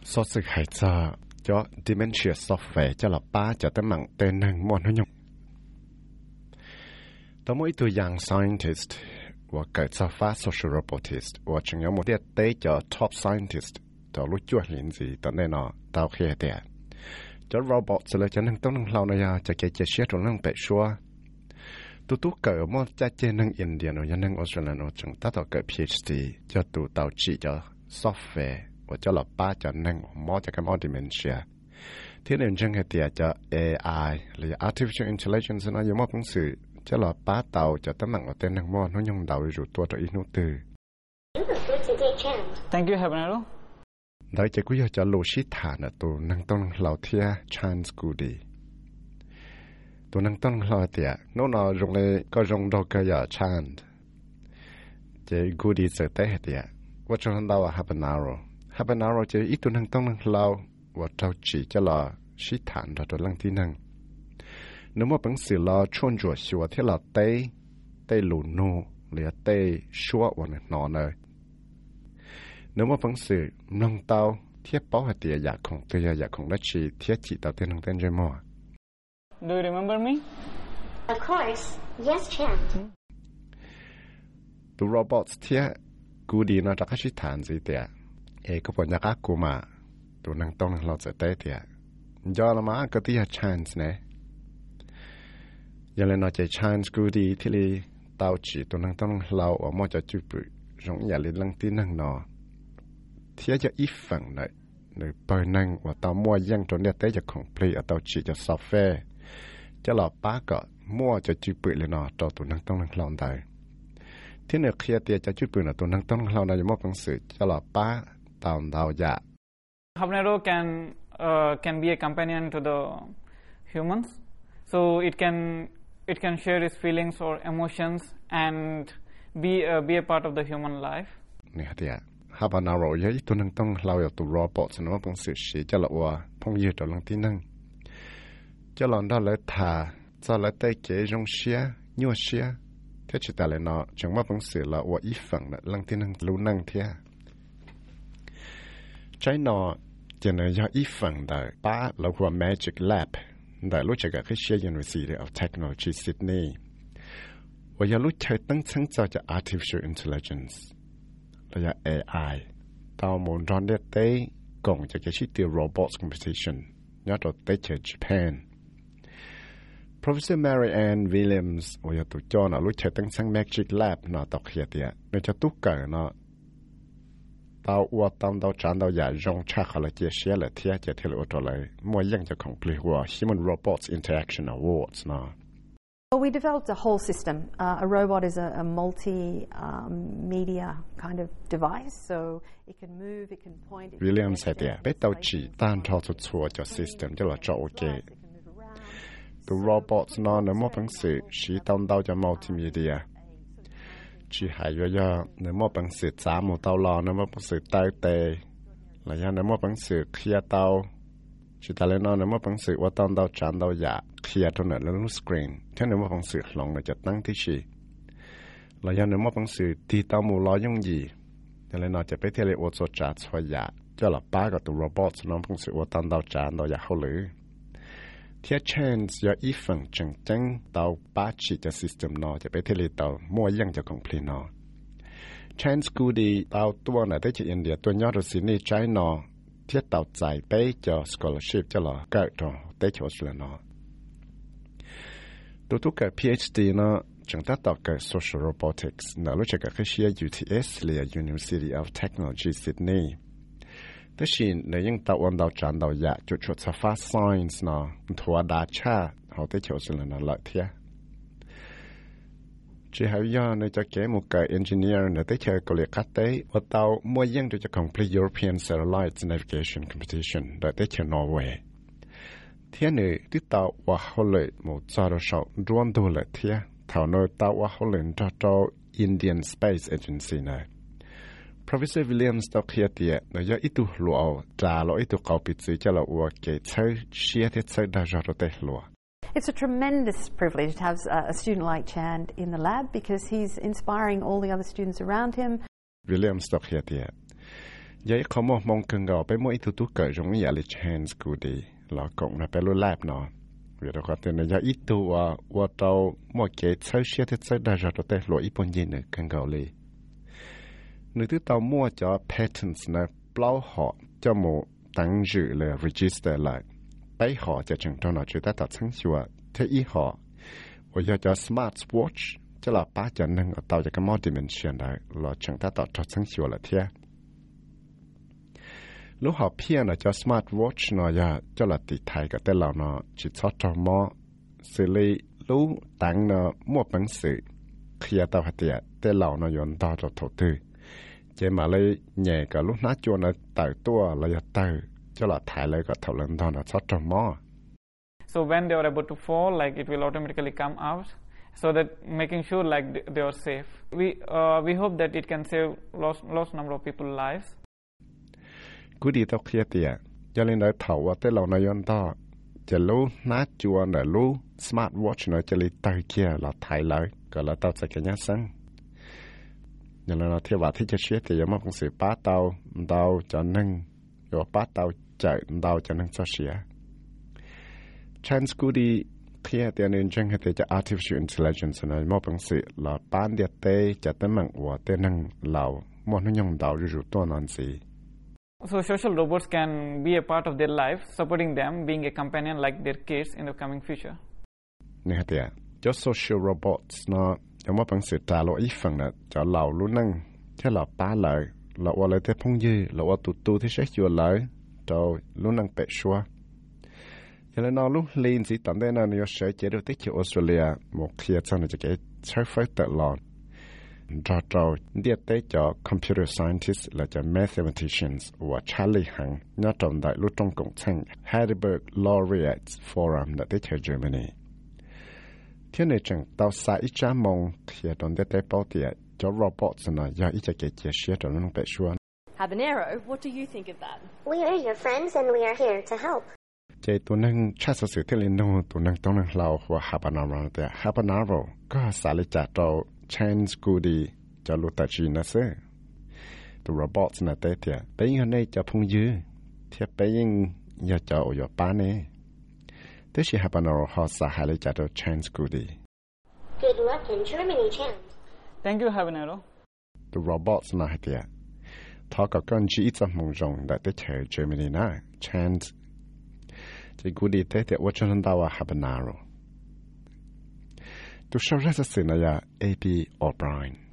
số sự hại cho dementia software cho là ba cho tới mạng tên năng môn nó nhung. Tôi mỗiตัวอย่าง scientist ว่าเกิดจากฟ้า social robotist ว่าจึง有một啲tế cho top scientist ตัวรู้จั่วลินสิตอนนี้เนาะตัวเขียเดียจะ robot จะเลยจะนั่งต้องนั่งเราเนาะจะเกี่ยเชื่อตรงนั่งเป็ดชัวตัวเกิดมั่วจะเจนั่งอินเดียเนาะยังนั่งออสเตรเลียเนาะจึงตัวเกิด PhD จะตัวจีจะ software ว่าจะหลับป้าจะนั่งมั่วจะกันมั่ว dementia ที่หนึ่งจึงเหตุจะ AI หรือ artificial intelligence เนาะยังมั่วเป็นสื่อจะหลับป้าเต่าจะตั้งหนังเอาเต้นนั่งมั่วน้องยงเดาอยู่ตัวอีนู้ตือ Thank you, Habanero. ได้จะกูอยากจะรู้ชิฐานตัวนั่งต้องเราเทีย chance กูดีตัวนั่งต้องเราเทียโน่นเราลงเลยก็ลงดอกก็อย่า chance จะกูดีจะเตะเทียว่าจะหันดาวHabaneroจะอีตัวนั่งต้องเราว่าเจ้าจีจะรอชิฐานตัวลังที่นั่งnếu mà bằng sự lo chôn chuột xua thì là tây lù nô lìa tây xua vào nọ nơi nếu mà bằng sự nâng tao thiết bảo hạt tiệt giả không đã thiết chỉ tao tên nâng tên chơi mò. Do you remember me? Of course, yes, champ. The robots thiết cú đi nó đã có chỉ thản gì tiệt, có bọn nhắc cú mà, tụi nâng tông nâng lo sẽ tây tiệt, do là mà có tiệt chance này. giờ lên nói chạy chanceกูดีที่ลีตาวจีตัวนั่งต้องเราออกมาจะจุบรงอย่าเล่นลังตีนั่งนอเทียจะอีฝั่งไหนหรือเปิดนั่งว่าตาวมั่วยังตัวเนี้ยเตจะของเพลย์ตาวจีจะซอฟต์แวร์จะหลอกป้าก็มั่วจะจุบเลยนอตัวนั่งต้องนั่งเราได้ที่เนื้อเคลียเตียจะจุบนะตัวนั่งต้องเราได้จะมั่วปังสื่อจะหลอกป้าตาวดาวยา Habanero can be a companion to the humans, so it can share its feelings or emotions and be a part of the human life. นี่ฮะเดียHabaneroยังตัวนั่งต้องเราอยู่ตัว robot สนว่าปังสื่อสีจะหลอกว่าพงยืดตัวลังที่นั่งจะหลอนได้เลยท่าจะเลยเตะเกยงเชียยัวเชียเท่าชิตาเลยเนาะจังว่าปังสื่อละว่าอีฝั่งน่ะลังที่นั่งรู้นั่งเทียใช้เนาะจะเนยยาอีฝั่งได้ป้าเราว่า Magic Labได้รู้จักกับเชีย University of Technology Sydney ว่าอยากรู้ใช้ตั้งชั้นจะ Artificial Intelligence ระยะ AI ตามมุนรอนเดเต้กงจะเกี่ยวกับ Robots Competition ยอดตัวเต้เจอ Japan Professor Mary Ann Williams ว่าอยากตัวจอนะรู้ใช้ตั้งชั้น Magic Lab นะตอกเขียเดียในจะตุกเกิดนะตาวว่าตามดาวจันดาวใหญ่ยงชักอะไรเจียเชียเลยเทียเจียเทเลอตัวเลยมัวยังจะของพลีหัว Human Robots Interaction Awards นะ Well, we developed a whole system. A robot is a multi-media kind of device, so it can move, it can point. William said, "Yeah, bet tao chỉ tan cho tụt xua cho system cho là cho ok. The robots nó nếu mà bằng sự chỉ tan đào cho multimedia. Chỉ hay do nếu mà bằng sự giá một tàu lò nếu mà bằng sự tay tê là do nếu mà bằng sự kia tàu chỉ ta lên nó nếu mà bằng sựว่าtan đào chán đào giả kia thôi nữa là screen thế nếu mà bằng sự lòng làจะตั้งที่chỉ là do nếu mà bằng sự thì tàu một lò dùng gì thế nên nóจะไปเที่ยวอดสดจัดสวยgiả cho là ba cái tụ robot nó bằng sựว่าtan đào chán đào giả hậu lửที่ chance ยาอีฝั่งจังเตาป้าชีจะ system นอจะไปเทเลเตามั่วยังจะ complete นอ chance กูดีเตาตัวไหนได้จากอินเดียตัวยอดสินี่ใจนอที่เตาใจไปจะ scholarship จะหรอเกิดตรงได้จากออสเตรเลียนอตัวเกิด PhD นอจังเตาเกิด social robotics นอรู้จักกับเชีย UTS หรือ University of Technology Sydneyแต่ชินในยังตะวันดาวจันดาวยะจุดชุดสฟา science นะทัวดาชาเขาได้เชี่ยวชาญนั่นละเทียจีหายาในจะเกี่ยมุกกับ engineer ในได้เชี่ยวกับเล็กเต้ว่าเตาเมื่อยังจะ complete European Satellite Navigation Competition ได้เชี่ยวนอร์เวย์เทียนี่ที่เตาว่าเขาเลยหมู่จารชาวรวนดูเลยเทียแถวโน้ตเตาว่าเขาเลยจะเจ้า Indian Space Agency นะProfessor Williams ตอกเขียเตียนายอิตุหลัวจ่าเราอิตุเขาปิดสีจะเราว่าเกตเชอเชียที่เชอดาจารเตหลัว It's a tremendous privilege to have a student like Chand in the lab because he's inspiring all the other students around him. Williams ตอกเขียเตีย vậy không mong cần gọiไปmỗi thứ cởi giống như là chance của đi là cộng làไปรู้แลบเนาะvì đó có thể là do ít tu và tàu mỗi cái chơi xe thì chơi đã rồi tới lỗi ít bốn gì nữa cần gọi đi nếu thứ tàu mua cho patents này bao họ cho một tăng dự là register lại bây họจะจึงต้องเราช่วยตัดสินชัวที่อีhọว่าจะ smart watch จะเราป้าจะนึงเอาจะก็มอ dimension ได้เราจึงตัดสินชัวละเทียลูกhọเพียงจะ smart watch เนาะจะเราติดไทยก็แต่เราเนาะจิตชอบจอมอสิลีลูกตั้งเนาะมั่วปังสื่อเคลียร์ตัวหัดเดียแต่เราเนาะย้อนต่อจะถูกตื้อเจมาเลยใหญ่กับลูกน้าจวนเนาะต่างตัวเราจะตื้อcho là thải lại có thầu lần đó là sót trong mò. So when they are about to fall, like it will automatically come out, so that making sure like they are safe. We hope that it can save lots number of people's lives. Cú đi tao kia tiệt, cho nên nói thầuว่าแต่เราในย้อนต่อจะรู้น้าจวนน่ะรู้ smart watch น่ะจะเลยต่อkia là thải lạiก็là tao sẽ cái nhá sang. Nên là nó theoว่าที่จะเชื่อแต่ยังไม่คงสืบป้าเตาจะนึ่งrồi bắt đầu chạy đầu cho nên cho xỉa. Chance cú đi khi tiền nên chẳng hay cho artificial intelligence này một bằng sự là bán địa tê cho tới mạng của tên năng lão một nó nhung đầu rủ to non gì. So social robots can be a part of their life, supporting them, being a companion like their kids in the coming future. Nè tiệt, cho social robots nó cho một bằng sự trả lỗi phần là cho lão luôn năng cho lão ba lại làว่าเลยแต่พงยืlàว่าตูที่ใช้ชัวเลยโดยลุ้นนังเป็ดชัวอย่างนั้นลูกลีนสิตอนนี้นะเนี่ยใช้เจดูที่ที่ออสเตรเลียหมกเขียนจะเกิดใช้ไฟตลอดเราเดียดได้จาก computer scientists และจาก mathematicians ว่าชาลีหังน่าจำได้รู้ตรงกงช่าง Heidelberg Laureates Forum ในที่เยอรมนีที่ในจังตาวสายจ้ามองเขียนตอนได้เป้าเตียcho robots na ya icha ke che share to nang pe shuan. Habanero, what do you think of that? We are your friends and we are here to help. Che tu nang cha sa se tele no tu nang tong nang lao wa habanero te habanero ka sa le cha to chance goody cho lu ta chi na se. The robots na te te pe yin nei cha phung yu te pe yin ya cha o yo pa ne. Te shi habanero ha sa ha le cha to chance goody. Good luck in Germany, Chance. Thank you, Habanero. The robots na hatia. Talk a gun chi itza mong jong that the chair Germany na chance. The goody tete watchan dawa Habanero. To show us a A.P. O'Brien.